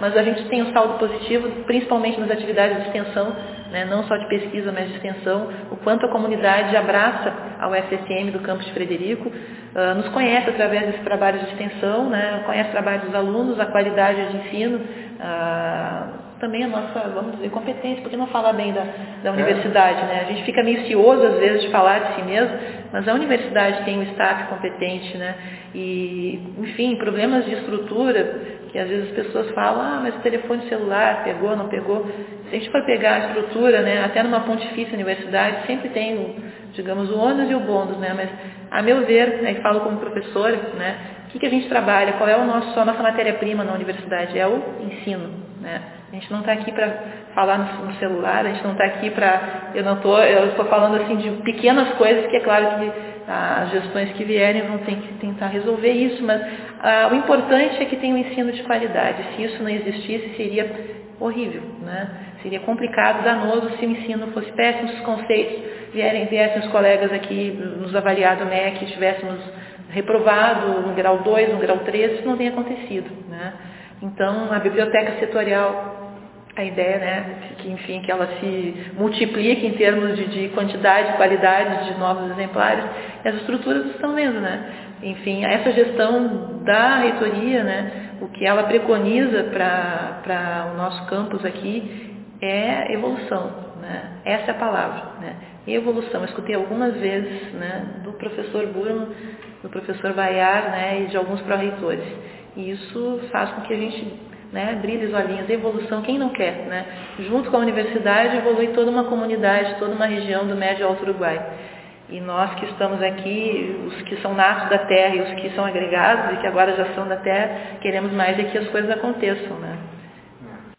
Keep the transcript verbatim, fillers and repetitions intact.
mas a gente tem um saldo positivo, principalmente nas atividades de extensão, né, não só de pesquisa, mas de extensão, o quanto a comunidade abraça a U F S M do campus de Frederico, uh, nos conhece através desses trabalhos de extensão, né, conhece o trabalho dos alunos, a qualidade de ensino, uh, também a nossa, vamos dizer, competência, porque não falar bem da, da universidade, né? A gente fica meio cioso às vezes de falar de si mesmo, mas a universidade tem um staff competente, né? E, enfim, problemas de estrutura, que às vezes as pessoas falam, ah, mas o telefone celular pegou, não pegou. Se a gente for pegar a estrutura, né, até numa pontifícia universidade, sempre tem, o, digamos, o ônus e o bônus, né? Mas, a meu ver, aí falo como professora, né, o que, que a gente trabalha, qual é o nosso, a nossa matéria-prima na universidade? É o ensino, né? A gente não está aqui para falar no, no celular, a gente não está aqui para... Eu não estou eu estou falando assim de pequenas coisas que é claro que as gestões que vierem vão ter que tentar resolver isso, mas ah, o importante é que tenha um ensino de qualidade. Se isso não existisse, seria horrível, né? Seria complicado, danoso se o ensino fosse péssimo, se os conceitos vierem, viessem os colegas aqui nos avaliar do M E C, estivéssemos reprovado no grau dois, no grau três, isso não tem acontecido, né? Então, a biblioteca setorial, a ideia, né, que, enfim, que ela se multiplique em termos de, de quantidade e qualidade de novos exemplares, e as estruturas estão vendo, né? Enfim, essa gestão da reitoria, né, o que ela preconiza para o nosso campus aqui é evolução, né? Essa é a palavra, né? Evolução. Eu escutei algumas vezes, né, do professor Burman, do professor Vaiar, né, e de alguns pró-reitores. E isso faz com que a gente, né, brilhe os olhinhos. Evolução, quem não quer, né? Junto com a universidade, evolui toda uma comunidade, toda uma região do Médio e Alto Uruguai. E nós que estamos aqui, os que são natos da terra e os que são agregados e que agora já são da terra, queremos mais é que as coisas aconteçam, né?